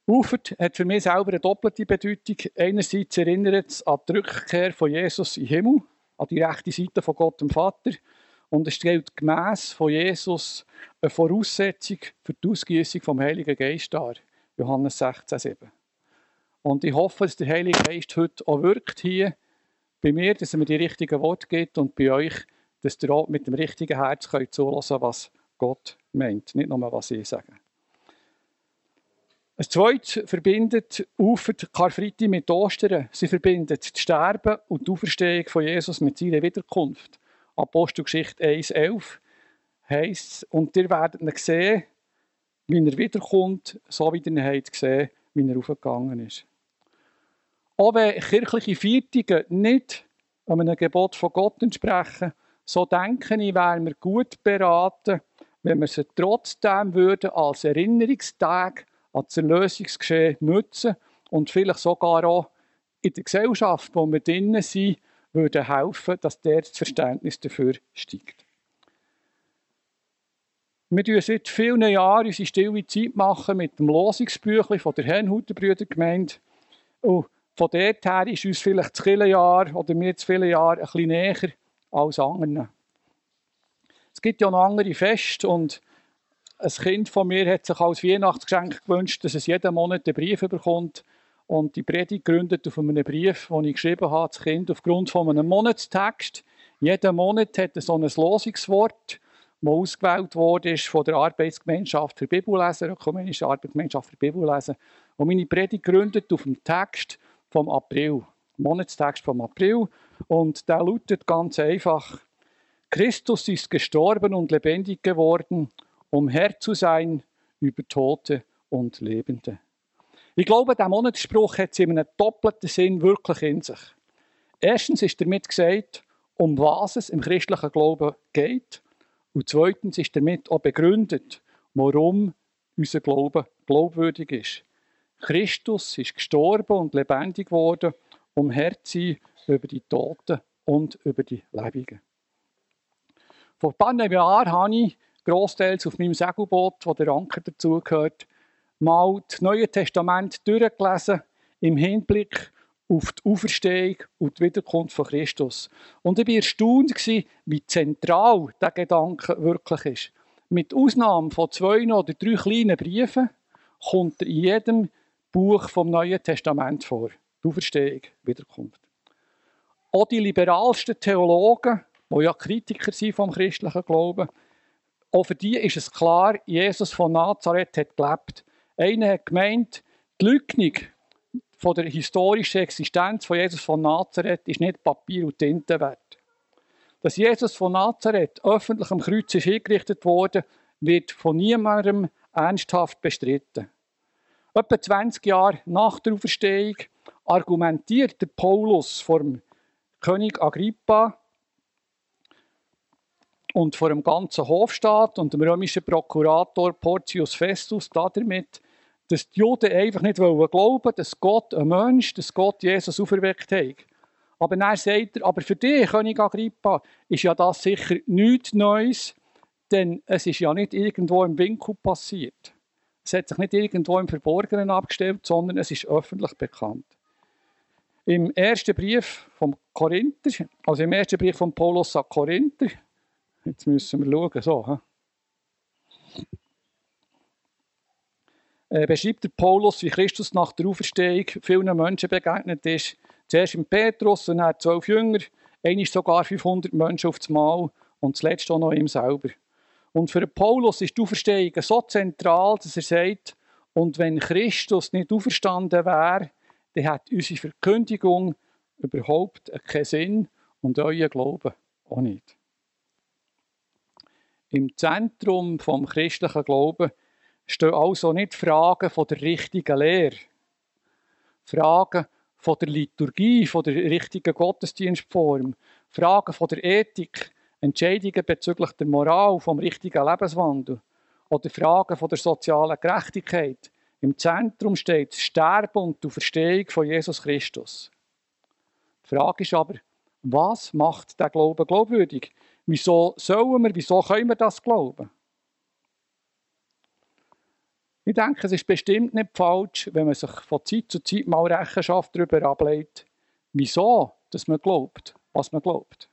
Ufert hat für mich selber eine doppelte Bedeutung. Einerseits erinnert es an die Rückkehr von Jesus in den Himmel, an die rechte Seite von Gott dem Vater. Und es stellt gemäss von Jesus eine Voraussetzung für die Ausgießung vom Heiligen Geist dar. Johannes 16,7. Und ich hoffe, dass der Heilige Geist heute auch wirkt hier bei mir, dass er mir die richtigen Worte gibt und bei euch, dass ihr auch mit dem richtigen Herz könnt zuhören, was Gott meint, nicht nur, was ich sage. Ein zweites verbindet Ufert Karfreitag mit Ostern. Sie verbindet das Sterben und die Auferstehung von Jesus mit seiner Wiederkunft. Apostelgeschichte 1,11 heisst es, und ihr werdet ihn sehen, wie er wiederkommt, so wie ihr ihn habt gesehen, wie er aufgegangen ist. Auch wenn kirchliche Feiertage nicht einem Gebot von Gott entsprechen, so denke ich, wären wir gut beraten, wenn wir sie trotzdem würden als Erinnerungstag an das Erlösungsgeschehen nutzen und vielleicht sogar auch in der Gesellschaft, wo wir drinnen sind, würden helfen, dass das Verständnis dafür steigt. Wir machen seit vielen Jahren unsere stille Zeit machen mit dem Losungsbüchlein von der Herrnhuter Brüdergemeinde. Und von dort her ist uns vielleicht das Kirchenjahr oder mir das viele Jahre ein bisschen näher als anderen. Es gibt ja noch andere Feste und ein Kind von mir hat sich als Weihnachtsgeschenk gewünscht, dass es jeden Monat einen Brief bekommt. Und die Predigt gründet auf einem Brief, den ich geschrieben habe, das Kind, aufgrund von einem Monatstext. Jeden Monat hat es so ein Losungswort, das ausgewählt wurde von der Arbeitsgemeinschaft für Bibellesen, der ökumenische Arbeitsgemeinschaft für Bibellesen. Und meine Predigt gründet auf dem Text vom April, Monatstext vom April. Und der lautet ganz einfach: Christus ist gestorben und lebendig geworden, um Herr zu sein über Tote und Lebende. Ich glaube, dieser Monatsspruch hat in einem doppelten Sinn wirklich in sich. Erstens ist damit gesagt, um was es im christlichen Glauben geht. Und zweitens ist damit auch begründet, warum unser Glaube glaubwürdig ist. Christus ist gestorben und lebendig geworden, um Herr zu sein über die Toten und über die Lebenden. Vor ein paar Jahren habe ich grossteils auf meinem Segelboot, wo der Anker dazugehört, mal das Neue Testament durchgelesen im Hinblick auf die Auferstehung und die Wiederkunft von Christus. Und ich war erstaunt, wie zentral dieser Gedanke wirklich ist. Mit Ausnahme von 2 oder 3 kleinen Briefen kommt er in jedem Buch vom Neuen Testament vor. Die Auferstehung, Wiederkunft. Auch die liberalsten Theologen, die ja Kritiker sind vom christlichen Glauben, auch für die ist es klar, Jesus von Nazareth hat gelebt. Einer hat gemeint, die Leugnung von der historischen Existenz von Jesus von Nazareth ist nicht Papier und Tinte wert. Dass Jesus von Nazareth öffentlich am Kreuz ist hingerichtet wurde, wird von niemandem ernsthaft bestritten. Etwa 20 Jahre nach der Auferstehung argumentiert der Paulus vor dem König Agrippa und vor dem ganzen Hofstaat und dem römischen Prokurator Porcius Festus damit, dass die Juden einfach nicht glauben wollten, dass Gott ein Mensch, dass Gott Jesus auferweckt hat. Aber dann sagt er, aber für dich, König Agrippa, ist ja das sicher nichts Neues, denn es ist ja nicht irgendwo im Winkel passiert. Es hat sich nicht irgendwo im Verborgenen abgestellt, sondern es ist öffentlich bekannt. Im ersten Brief vom Korinther, also im ersten Brief von Paulus an Korinther, jetzt müssen wir schauen, so. Beschreibt der Paulus, wie Christus nach der Auferstehung vielen Menschen begegnet ist. Zuerst im Petrus und dann 12 Jünger, einmal sogar 500 Menschen auf das Mal und zuletzt auch noch ihm selber. Und für Paulus ist die Auferstehung so zentral, dass er sagt, und wenn Christus nicht auferstanden wäre, dann hat unsere Verkündigung überhaupt keinen Sinn und euer Glauben auch nicht. Im Zentrum des christlichen Glaubens stehen also nicht Fragen von der richtigen Lehre, Fragen von der Liturgie, von der richtigen Gottesdienstform, Fragen von der Ethik, Entscheidungen bezüglich der Moral, vom richtigen Lebenswandel oder Fragen von der sozialen Gerechtigkeit. Im Zentrum steht das Sterben und die Auferstehung von Jesus Christus. Die Frage ist aber, was macht der Glaube glaubwürdig? Wieso können wir das glauben? Ich denke, es ist bestimmt nicht falsch, wenn man sich von Zeit zu Zeit mal Rechenschaft darüber ablegt, wieso dass man glaubt, was man glaubt.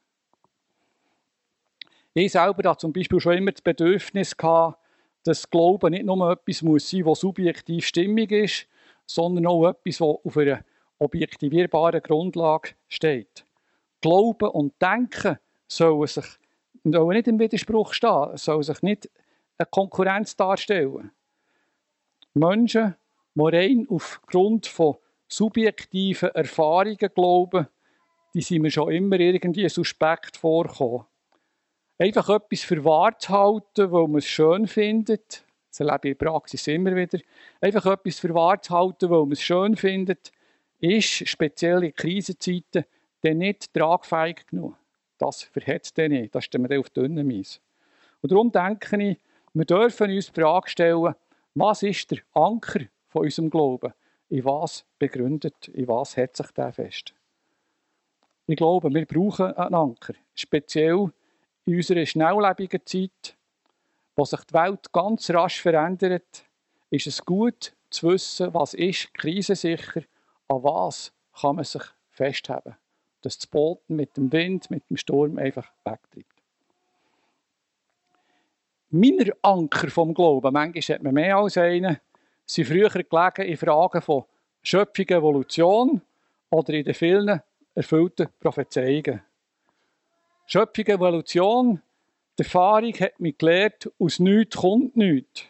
Ich selber hatte zum Beispiel schon immer das Bedürfnis gehabt, dass Glauben nicht nur etwas muss sein, was subjektiv stimmig ist, sondern auch etwas, das auf einer objektivierbaren Grundlage steht. Glauben und Denken sollen nicht im Widerspruch stehen, sollen sich nicht eine Konkurrenz darstellen. Menschen, die rein aufgrund von subjektiven Erfahrungen glauben, die sind mir schon immer irgendwie suspekt vorgekommen. Einfach etwas für wahr zu halten, weil man es schön findet, das erlebe ich in der Praxis immer wieder, einfach etwas für wahr zu halten, weil man es schön findet, ist, speziell in Krisenzeiten, dann nicht tragfähig genug. Das verhetzt dann nicht, das stehen wir auf dünnem Eis. Und darum denke ich, wir dürfen uns die Frage stellen, was ist der Anker von unserem Glauben? In was begründet, in was hält sich der fest? Ich glaube, wir brauchen einen Anker, speziell in unserer schnelllebigen Zeit, wo sich die Welt ganz rasch verändert, ist es gut zu wissen, was ist krisensicher, an was kann man sich festhalten, dass das Boot mit dem Wind, mit dem Sturm einfach wegtreibt. Meine Anker vom Glauben, manchmal hat man mehr als einen, sind früher gelegen in Fragen von Schöpfung, Evolution oder in den vielen erfüllten Prophezeiungen. Schöpfung, Evolution, die Erfahrung hat mich gelehrt, aus nichts kommt nichts.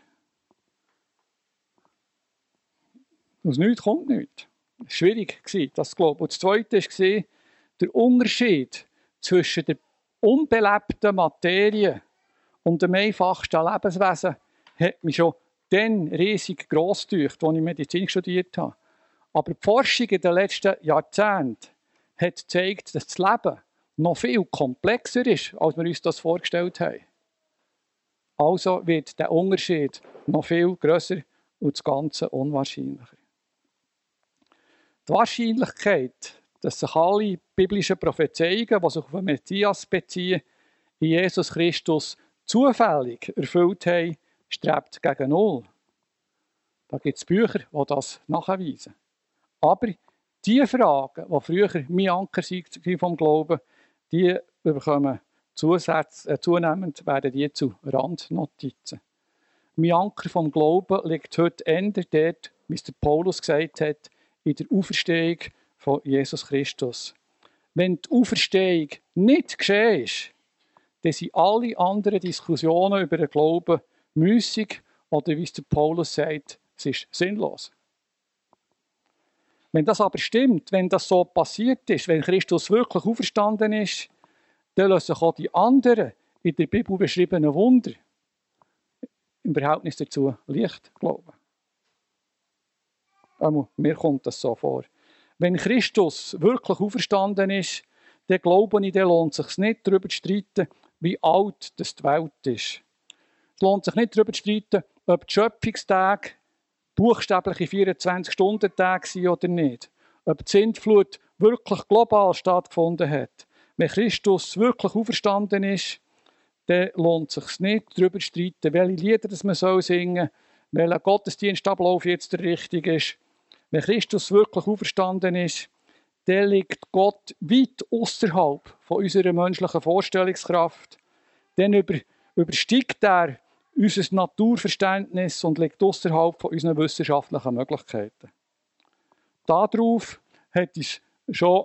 Aus nichts kommt nichts. Es war schwierig, das zu glauben. Und das Zweite war der Unterschied zwischen der unbelebten Materie und dem einfachsten Lebenswesen hat mich schon dann riesig gross gedacht, als ich Medizin studiert habe. Aber die Forschung in den letzten Jahrzehnten hat gezeigt, dass das Leben noch viel komplexer ist, als wir uns das vorgestellt haben. Also wird der Unterschied noch viel grösser und das Ganze unwahrscheinlicher. Die Wahrscheinlichkeit, dass sich alle biblischen Prophezeiungen, die sich auf den Messias beziehen, in Jesus Christus zufällig erfüllt haben, strebt gegen Null. Da gibt es Bücher, die das nachweisen. Aber die Fragen, die früher mein Anker waren vom Glauben, die bekommen zunehmend werden die zu Randnotizen. Mein Anker vom Glauben liegt heute eher dort, wie es der Paulus gesagt hat, in der Auferstehung von Jesus Christus. Wenn die Auferstehung nicht geschehen ist, dann sind alle anderen Diskussionen über den Glauben müßig oder wie es der Paulus sagt, es ist sinnlos. Wenn das aber stimmt, wenn das so passiert ist, wenn Christus wirklich auferstanden ist, dann lassen sich auch die anderen in der Bibel beschriebenen Wunder im Verhältnis dazu leicht glauben. Mir kommt das so vor. Wenn Christus wirklich auferstanden ist, dann glaube ich, dann lohnt es sich nicht, darüber zu streiten, wie alt das die Welt ist. Es lohnt sich nicht, darüber zu streiten, ob die Schöpfungstage buchstäbliche 24-Stunden-Tage sind oder nicht. Ob die Sintflut wirklich global stattgefunden hat. Wenn Christus wirklich auferstanden ist, dann lohnt es sich nicht, darüber zu streiten, welche Lieder man singen soll, welcher Gottesdienstablauf jetzt der richtige ist. Wenn Christus wirklich auferstanden ist, dann liegt Gott weit außerhalb von unserer menschlichen Vorstellungskraft. Dann übersteigt er unser Naturverständnis und liegt außerhalb von unseren wissenschaftlichen Möglichkeiten. Darauf hat uns schon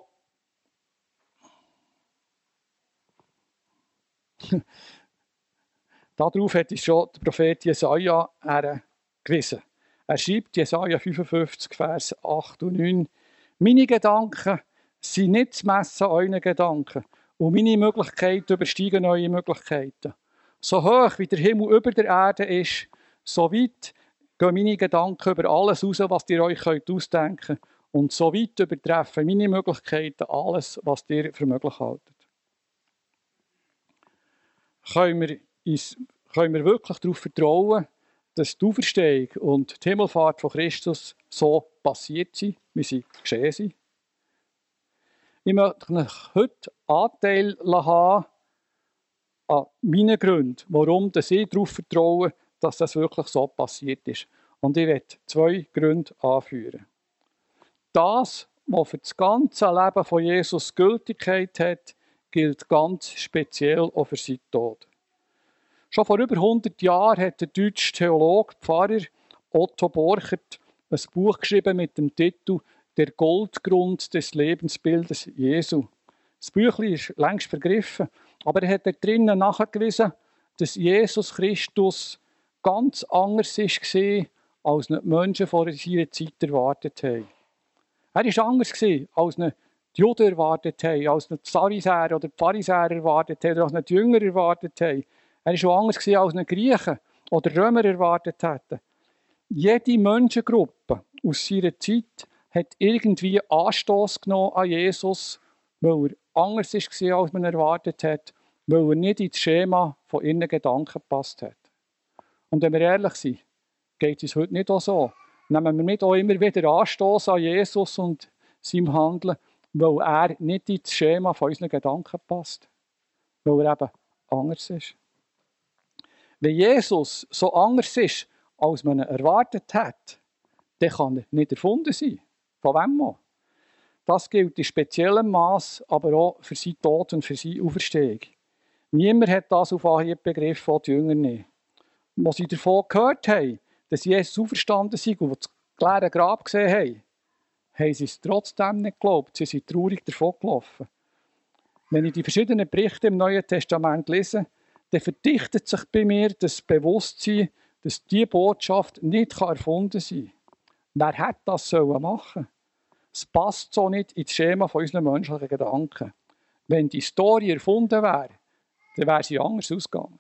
der Prophet Jesaja gewiesen. Er schreibt, Jesaja 55, Vers 8 und 9, «Meine Gedanken sind nicht zu messen euren Gedanken und meine Möglichkeiten übersteigen eure Möglichkeiten. So hoch wie der Himmel über der Erde ist, so weit gehen meine Gedanken über alles raus, was ihr euch ausdenken könnt. Und so weit übertreffen meine Möglichkeiten alles, was ihr für möglich haltet.» Können wir wirklich darauf vertrauen, dass die Auferstehung und die Himmelfahrt von Christus so passiert sind, wie sie geschehen sind? Ich möchte euch heute Anteil haben an meinen Gründen, warum ich darauf vertraue, dass das wirklich so passiert ist. Und ich werde 2 Gründe anführen. Das, was für das ganze Leben von Jesus Gültigkeit hat, gilt ganz speziell auch für seinen Tod. Schon vor über 100 Jahren hat der deutsche Theologe, Pfarrer Otto Borchert ein Buch geschrieben mit dem Titel «Der Goldgrund des Lebensbildes Jesu». Das Büchlein ist längst vergriffen, aber er hat dort drinnen nachgewiesen, dass Jesus Christus ganz anders war, als die Menschen vor seiner Zeit erwartet haben. Er war anders, als die Juden erwartet haben, als die Pharisäer oder die Pharisäer erwartet haben, oder als die Jünger erwartet haben. Er war schon anders, als die Griechen oder Römer erwartet hätten. Jede Menschengruppe aus seiner Zeit hat irgendwie Anstoß genommen an Jesus, weil er anders war, als man erwartet hat, weil er nicht ins Schema von ihren Gedanken gepasst hat. Und wenn wir ehrlich sind, geht es uns heute nicht auch so. Nehmen wir nicht auch immer wieder Anstoß an Jesus und seinem Handeln, weil er nicht ins Schema von unseren Gedanken passt. Weil er eben anders ist. Wenn Jesus so anders ist, als man ihn erwartet hat, dann kann er nicht erfunden sein. Von wem auch? Das gilt in speziellem Maß, aber auch für seinen Tod und für seine Auferstehung. Niemand hat das auf Anhieb begriffen, auch die Jünger nicht. Als sie davon gehört haben, dass Jesus auferstanden ist und das leere Grab gesehen haben, haben sie es trotzdem nicht geglaubt. Sie sind traurig davon gelaufen. Wenn ich die verschiedenen Berichte im Neuen Testament lese, dann verdichtet sich bei mir das Bewusstsein, dass diese Botschaft nicht erfunden sein kann. Wer hätte das machen sollen? Es passt so nicht ins Schema von unseren menschlichen Gedanken. Wenn die Story erfunden wäre, dann wäre sie anders ausgegangen.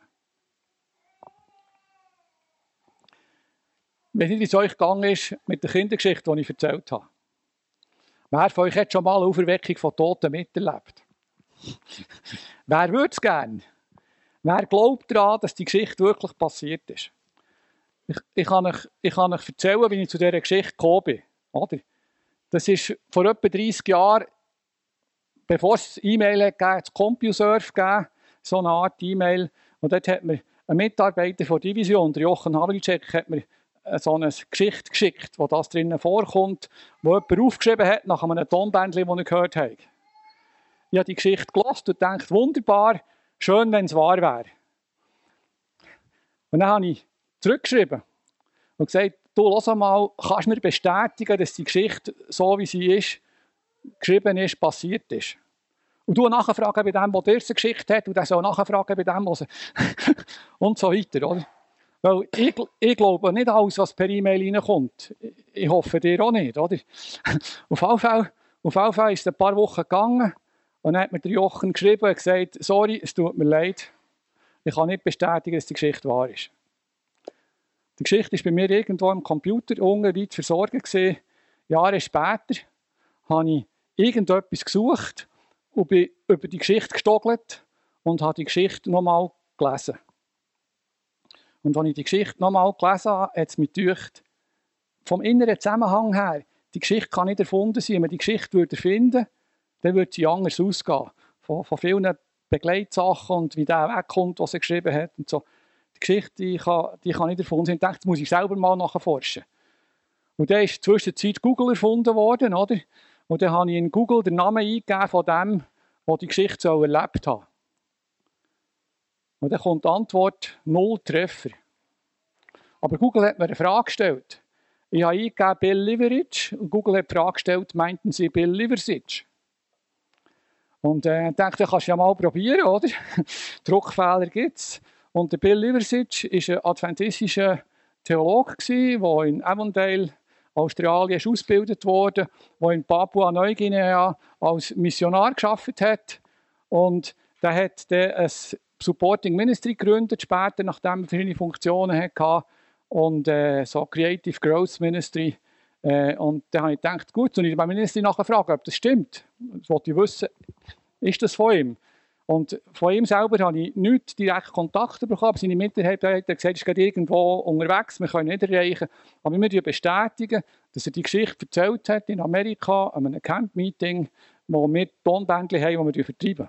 Wenn nicht, wie es euch gegangen ist mit der Kindergeschichte, die ich erzählt habe. Wer von euch hat schon mal eine Auferweckung von Toten miterlebt? Wer würde es gerne? Wer glaubt daran, dass die Geschichte wirklich passiert ist? Ich kann euch erzählen, wie ich zu dieser Geschichte gekommen bin. Oder? Das ist vor etwa 30 Jahren, bevor es E-Mail gegeben hat, CompuServe gegeben, so eine Art E-Mail. Und dort hat mir ein Mitarbeiter von Division, der Jochen Havlicek, hat mir so eine Geschichte geschickt, wo das drinnen vorkommt, wo jemand aufgeschrieben hat nach einem Tonbändchen, das er gehört hat. Ich habe die Geschichte gelesen und gedacht, wunderbar, schön, wenn es wahr wäre. Und dann habe ich zurückgeschrieben und gesagt, du, lass mal, kannst du mir bestätigen, dass die Geschichte, so wie sie ist, geschrieben ist, passiert ist. Und du nachfragen bei dem, der dir eine Geschichte hat, und dann soll nachfragen bei dem, was und so weiter, oder? Weil ich glaube nicht alles, was per E-Mail reinkommt. Ich hoffe dir auch nicht, oder? Auf jeden Fall ist es ein paar Wochen gegangen und dann hat mir der Jochen geschrieben und gesagt, sorry, es tut mir leid, ich kann nicht bestätigen, dass die Geschichte wahr ist. Die Geschichte war bei mir irgendwo im Computer unten weit versorgt gewesen. Jahre später habe ich irgendetwas gesucht und bin über die Geschichte gestogelt und habe die Geschichte nochmal gelesen. Und als ich die Geschichte nochmal gelesen habe, hat es mich gedacht, vom inneren Zusammenhang her, die Geschichte kann nicht erfunden sein. Wenn man die Geschichte erfinden würde, dann würde sie anders ausgehen. Von vielen Begleitsachen und wie der wegkommt, was er geschrieben hat und so. Die Geschichte die kann nicht erfunden sein. Ich dachte, das muss ich selber mal nachforschen. Und dann ist zwischenzeit Google erfunden worden, oder? Und dann habe ich in Google den Namen eingegeben von dem, der die Geschichte so erlebt hat. Und dann kommt die Antwort 0 Treffer. Aber Google hat mir eine Frage gestellt. Ich habe eingegeben Bill Leverage und Google hat die Frage gestellt, meinten Sie Bill Liversidge? Und ich dachte, kannst du ja mal probieren, oder? Druckfehler gibt es. Und der Bill Liversidge war ein adventistischer Theologe, der in Avondale, Australien, ausgebildet wurde, der in Papua-Neuguinea als Missionar gearbeitet hat. Und der hat dann ein Supporting Ministry gegründet, später, nachdem er verschiedene Funktionen hatte. Und so Creative Growth Ministry. Und dann habe ich gedacht, gut, soll ich beim Ministry nachher fragen, ob das stimmt. Das wollte ich wissen, ist das von ihm? Und von ihm selber habe ich nicht direkt Kontakt bekommen, aber seine Mitarbeiter haben gesagt, er ist gerade irgendwo unterwegs, wir können ihn nicht erreichen. Aber wir müssen bestätigen, dass er die Geschichte erzählt hat in Amerika, an einem Camp-Meeting, wo wir Tonbändchen haben, die wir vertreiben.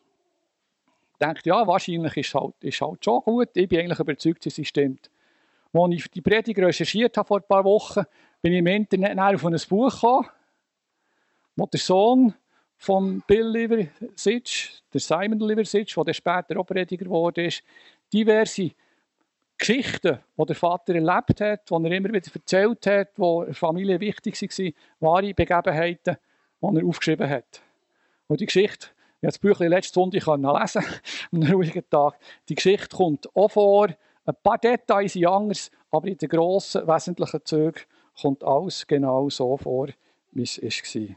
Ich dachte, ja, wahrscheinlich ist es halt schon gut. Ich bin eigentlich überzeugt, dass es stimmt. Als ich die Predigt recherchiert habe vor ein paar Wochen, bin ich im Internet auf ein Buch gekommen, wo der Sohn von Bill Liversidge, der Simon Liversidge, der später auch Prediger geworden ist, diverse Geschichten, die der Vater erlebt hat, die er immer wieder erzählt hat, die der Familie wichtig waren, wahre Begebenheiten, die er aufgeschrieben hat. Und die Geschichte, ich habe das Büchlein letzten Sonntag lesen, an einem ruhigen Tag, die Geschichte kommt auch vor, ein paar Details sind anders, aber in den grossen, wesentlichen Zügen kommt alles genau so vor, wie es war.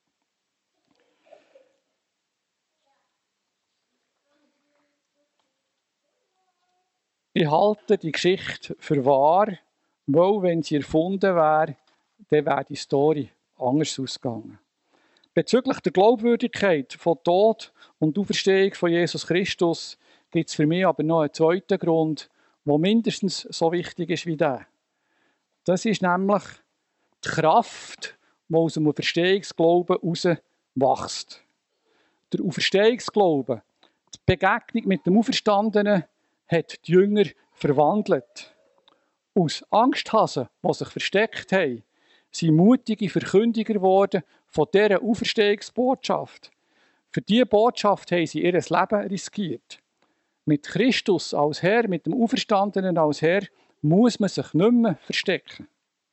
Ich halte die Geschichte für wahr, weil, wenn sie erfunden wäre, dann wäre die Story anders ausgegangen. Bezüglich der Glaubwürdigkeit von Tod und Auferstehung von Jesus Christus gibt es für mich aber noch einen zweiten Grund, der mindestens so wichtig ist wie der. Das ist nämlich die Kraft, die aus dem Auferstehungsglauben heraus wächst. Der Auferstehungsglaube, die Begegnung mit dem Auferstandenen, hat die Jünger verwandelt. Aus Angsthasen, die sich versteckt haben, sind mutige Verkündiger geworden von dieser Auferstehungsbotschaft. Für diese Botschaft haben sie ihr Leben riskiert. Mit Christus als Herr, mit dem Auferstandenen als Herr, muss man sich nicht mehr verstecken.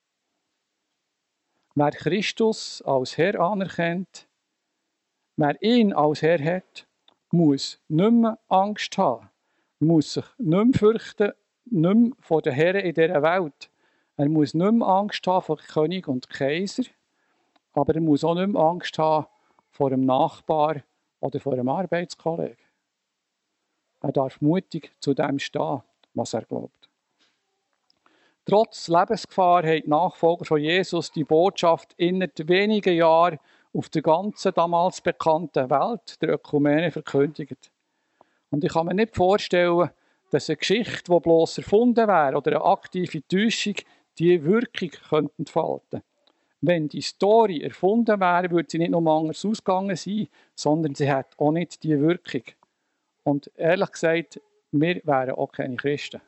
Wer Christus als Herr anerkennt, wer ihn als Herr hat, muss nicht mehr Angst haben, muss sich nicht mehr fürchten, nicht mehr vor den Herren in dieser Welt. Er muss nicht mehr Angst haben vor König und Kaiser, aber er muss auch nicht mehr Angst haben vor einem Nachbar oder vor einem Arbeitskollegen. Er darf mutig zu dem stehen, was er glaubt. Trotz Lebensgefahr haben die Nachfolger von Jesus die Botschaft innerhalb weniger Jahre auf der ganzen damals bekannten Welt der Ökumene verkündigt. Und ich kann mir nicht vorstellen, dass eine Geschichte, die bloss erfunden wäre, oder eine aktive Täuschung, die Wirkung könnte entfalten. Wenn die Story erfunden wäre, würde sie nicht nur anders ausgegangen sein, sondern sie hat auch nicht die Wirkung. Und ehrlich gesagt, wir wären auch keine Christen.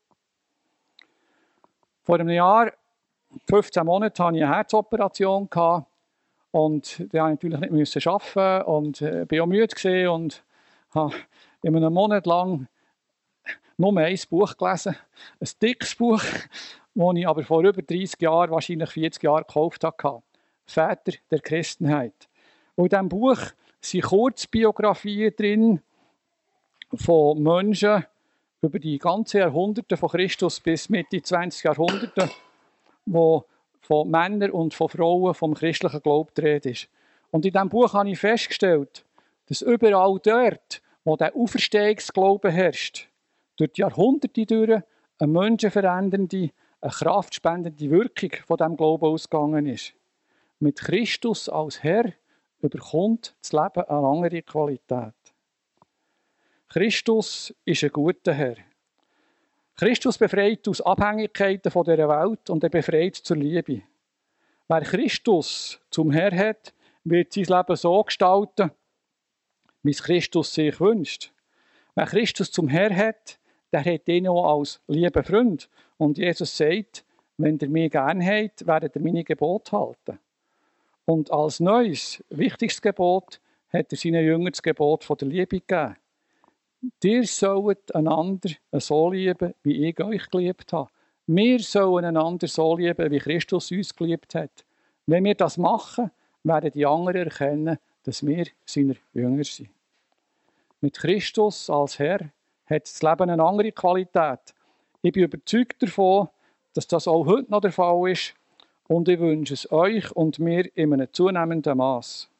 Vor einem Jahr, 15 Monaten, hatte ich eine Herzoperation und da musste ich natürlich nicht arbeiten und war auch müde und habe in einem Monat lang nur ein Buch gelesen, ein dickes Buch, das ich aber vor über 30 Jahren, wahrscheinlich 40 Jahren gekauft habe. «Väter der Christenheit». Und in diesem Buch sind Kurzbiografien drin von Menschen über die ganzen Jahrhunderte von Christus bis Mitte 20 Jahrhunderte, wo von Männern und von Frauen vom christlichen Glauben die Rede ist. Und in diesem Buch habe ich festgestellt, dass überall dort, wo der Auferstehungsglaube herrscht, durch die Jahrhunderte durch eine menschenverändernde, eine kraftspendende Wirkung von diesem Glauben ausgegangen ist. Mit Christus als Herr überkommt das Leben eine andere Qualität. Christus ist ein guter Herr. Christus befreit aus Abhängigkeiten von dieser Welt und er befreit zur Liebe. Wer Christus zum Herr hat, wird sein Leben so gestalten, wie es Christus sich wünscht. Wer Christus zum Herr hat, der hat ihn auch als lieben Freund. Und Jesus sagt, wenn ihr mich gern habt, werdet ihr meine Gebote halten. Und als neues, wichtigstes Gebot hat er seinen Jüngern das Gebot von der Liebe gegeben. Ihr sollt einander so lieben, wie ich euch geliebt habe. Wir sollen einander so lieben, wie Christus uns geliebt hat. Wenn wir das machen, werden die anderen erkennen, dass wir seine Jünger sind. Mit Christus als Herr hat das Leben eine andere Qualität. Ich bin überzeugt davon, dass das auch heute noch der Fall ist. Und ich wünsche es euch und mir in einem zunehmenden Maß.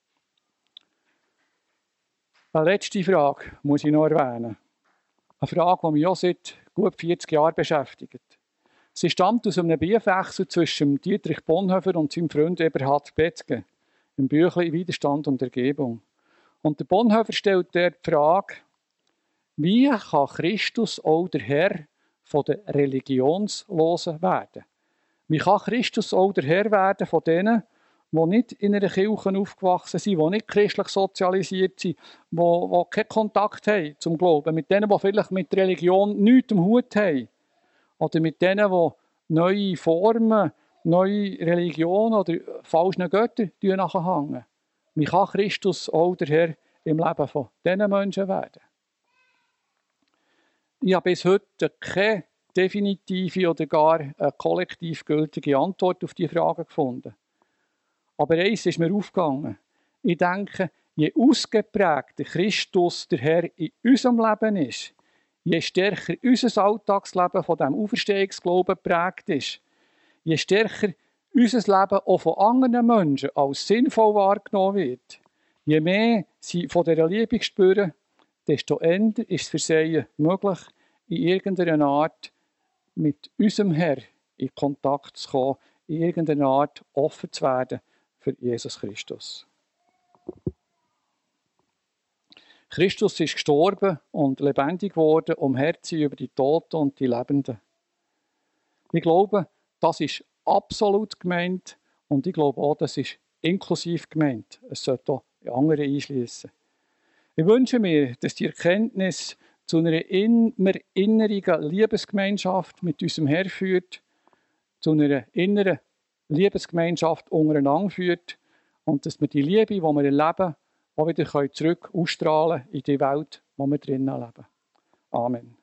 Eine letzte Frage muss ich noch erwähnen. Eine Frage, die mich auch seit gut 40 Jahren beschäftigt. Sie stammt aus einem Briefwechsel zwischen Dietrich Bonhoeffer und seinem Freund Eberhard Betzge im Büchlein «Widerstand und Ergebung». Und der Bonhoeffer stellt dort die Frage, wie kann Christus auch der Herr von den Religionslosen werden? Wie kann Christus auch der Herr werden von denen, die nicht in einer Kirche aufgewachsen sind, die nicht christlich sozialisiert sind, die keinen Kontakt haben zum Glauben, mit denen, die vielleicht mit Religion nichts am Hut haben? oder mit denen, die neue Formen, neue Religionen oder falschen Götter nachhängen. Wie kann Christus auch der Herr im Leben von diesen Menschen werden? Ich habe bis heute keine definitive oder gar eine kollektiv gültige Antwort auf diese Frage gefunden. Aber eins ist mir aufgegangen. Ich denke, je ausgeprägter Christus der Herr in unserem Leben ist, je stärker unser Alltagsleben von diesem Auferstehungsglauben geprägt ist, je stärker unser Leben auch von anderen Menschen als sinnvoll wahrgenommen wird, je mehr sie von dieser Liebe spüren, desto eher ist es für sie möglich, in irgendeiner Art mit unserem Herr in Kontakt zu kommen, in irgendeiner Art offen zu werden für Jesus Christus. Christus ist gestorben und lebendig geworden, um Herr zu sein über die Toten und die Lebenden. Ich glaube, das ist absolut gemeint und ich glaube auch, das ist inklusiv gemeint. Es sollte auch andere einschließen. Ich wünsche mir, dass die Erkenntnis zu einer immer inneren Liebesgemeinschaft mit unserem Herr führt, zu einer inneren Liebesgemeinschaft untereinander führt und dass wir die Liebe, die wir erleben, auch wieder zurück ausstrahlen in die Welt, in der wir drinnen leben. Amen.